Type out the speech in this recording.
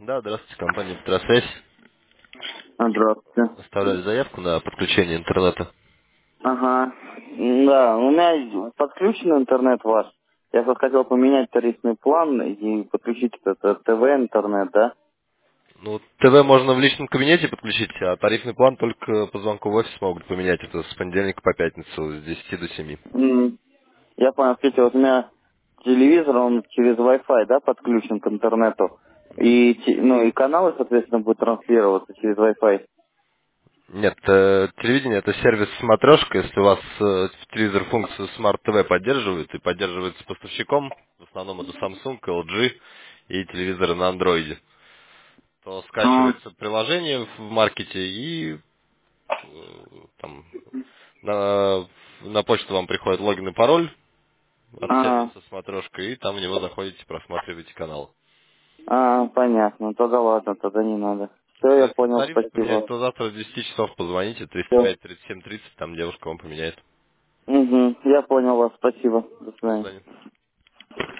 Да, здравствуйте, компания «Петросвязь». Здравствуйте. Оставляли заявку на подключение интернета. Ага. Да, у меня подключен интернет ваш. Я вот хотел поменять тарифный план и подключить этот ТВ интернет, да? Ну, ТВ можно в личном кабинете подключить, а тарифный план только по звонку в офис могут поменять. Это с понедельника по пятницу с 10 до 7. Я понял, смотрите, вот у меня телевизор, он через Wi-Fi, да, подключен к интернету. И, ну, и каналы, соответственно, будут транслироваться через Wi-Fi. Нет, телевидение это сервис смотрешка. Если у вас телевизор функцию Smart TV поддерживает и поддерживается поставщиком, в основном это Samsung, LG и телевизоры на андроиде, то скачивается приложение в маркете и там на почту вам приходит логин и пароль от Ага. сервиса смотрешка, и там в него заходите, просматриваете канал. Понятно. Тогда ладно, тогда не надо. Все, Ну, я если понял, тариф поменять, спасибо. то завтра в 10 часов позвоните, Все. 305-37-30, там девушка вам поменяет. Я понял вас, спасибо. До До свидания. свидания.